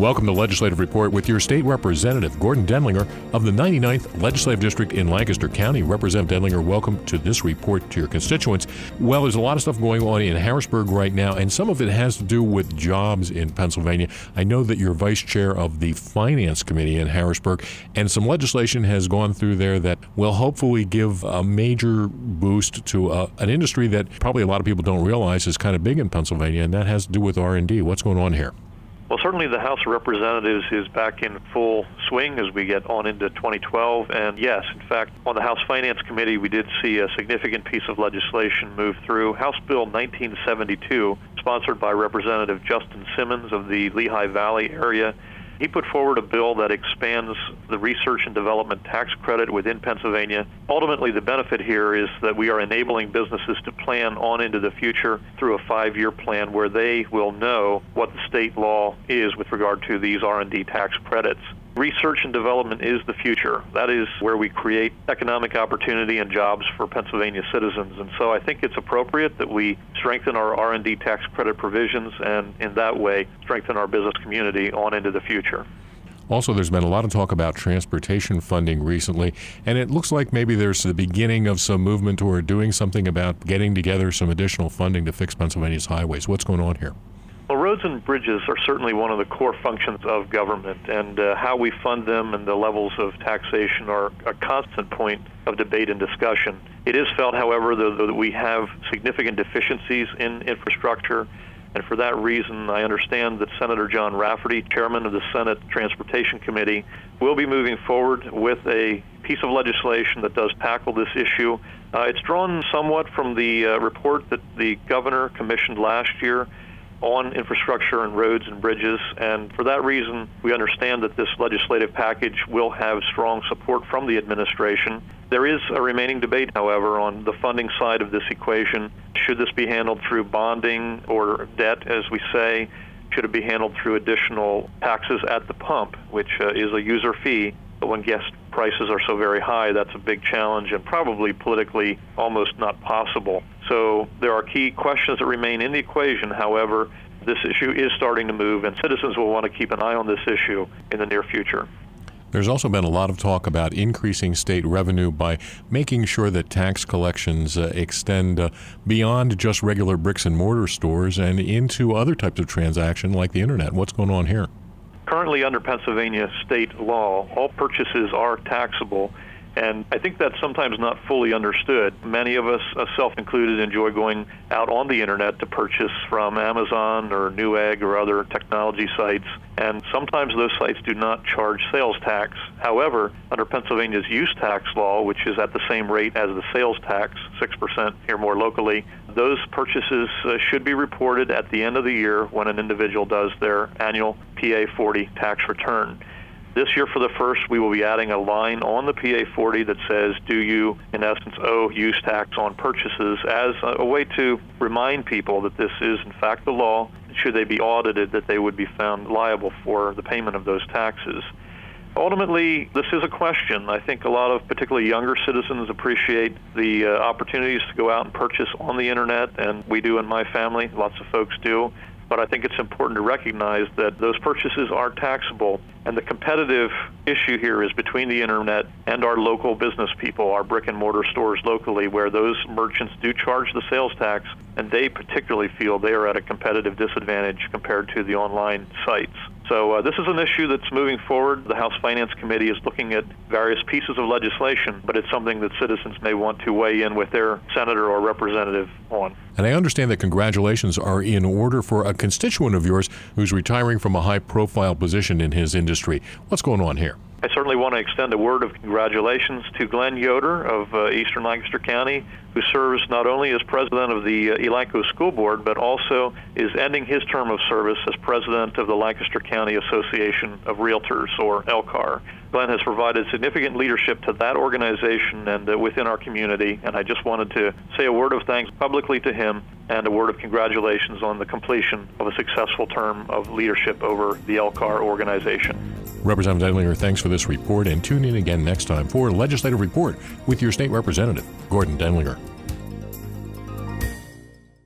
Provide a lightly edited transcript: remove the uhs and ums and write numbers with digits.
Welcome to Legislative Report with your state representative, Gordon Denlinger of the 99th Legislative District in Lancaster County. Representative Denlinger, welcome to this report to your constituents. Well, there's a lot of stuff going on in Harrisburg right now, and some of it has to do with jobs in Pennsylvania. I know that you're vice chair of the Finance Committee in Harrisburg, and some legislation has gone through there that will hopefully give a major boost to an industry that probably a lot of people don't realize is kind of big in Pennsylvania, and that has to do with R&D. What's going on here? Well, certainly the House of Representatives is back in full swing as we get on into 2012. And yes, in fact, on the House Finance Committee, we did see a significant piece of legislation move through. House Bill 1972, sponsored by Representative Justin Simmons of the Lehigh Valley area. He put forward a bill that expands the research and development tax credit within Pennsylvania. Ultimately, the benefit here is that we are enabling businesses to plan on into the future through a 5-year plan where they will know what the state law is with regard to these R&D tax credits. Research and development is the future. That is where we create economic opportunity and jobs for Pennsylvania citizens. And so I think it's appropriate that we strengthen our R&D tax credit provisions and in that way strengthen our business community on into the future. Also, there's been a lot of talk about transportation funding recently, and it looks like maybe there's the beginning of some movement toward doing something about getting together some additional funding to fix Pennsylvania's highways. What's going on here? Well, roads and bridges are certainly one of the core functions of government, and how we fund them and the levels of taxation are a constant point of debate and discussion. It is felt, however, that we have significant deficiencies in infrastructure, and for that reason, I understand that Senator John Rafferty, chairman of the Senate Transportation Committee, will be moving forward with a piece of legislation that does tackle this issue. It's drawn somewhat from the report that the governor commissioned last year on infrastructure and roads and bridges, and for that reason, we understand that this legislative package will have strong support from the administration. There is a remaining debate, however, on the funding side of this equation. Should this be handled through bonding or debt, as we say? Should it be handled through additional taxes at the pump, which is a user fee? But when gas prices are so very high, that's a big challenge and probably politically almost not possible. So there are key questions that remain in the equation. However, this issue is starting to move, and citizens will want to keep an eye on this issue in the near future. There's also been a lot of talk about increasing state revenue by making sure that tax collections extend beyond just regular bricks and mortar stores and into other types of transaction like the internet. What's going on here? Currently, under Pennsylvania state law, all purchases are taxable, and I think that's sometimes not fully understood. Many of us, self-included, enjoy going out on the internet to purchase from Amazon or Newegg or other technology sites, and sometimes those sites do not charge sales tax. However, under Pennsylvania's use tax law, which is at the same rate as the sales tax, 6% here more locally, those purchases should be reported at the end of the year when an individual does their annual PA-40 tax return. This year, for the first, we will be adding a line on the PA-40 that says, do you, in essence, owe use tax on purchases, as a way to remind people that this is, in fact, the law. Should they be audited, that they would be found liable for the payment of those taxes. Ultimately, this is a question. I think a lot of particularly younger citizens appreciate the opportunities to go out and purchase on the internet, and we do in my family. Lots of folks do. But I think it's important to recognize that those purchases are taxable, and the competitive issue here is between the internet and our local business people, our brick and mortar stores locally, where those merchants do charge the sales tax, and they particularly feel they are at a competitive disadvantage compared to the online sites. So this is an issue that's moving forward. The House Finance Committee is looking at various pieces of legislation, but it's something that citizens may want to weigh in with their senator or representative on. And I understand that congratulations are in order for a constituent of yours who's retiring from a high-profile position in his industry. What's going on here? I certainly want to extend a word of congratulations to Glenn Yoder of Eastern Lancaster County, who serves not only as president of the Elanco School Board, but also is ending his term of service as president of the Lancaster County Association of Realtors, or LCAR. Glenn has provided significant leadership to that organization and within our community, and I just wanted to say a word of thanks publicly to him and a word of congratulations on the completion of a successful term of leadership over the LCAR organization. Representative Denlinger, thanks for this report, and tune in again next time for Legislative Report with your state representative, Gordon Denlinger.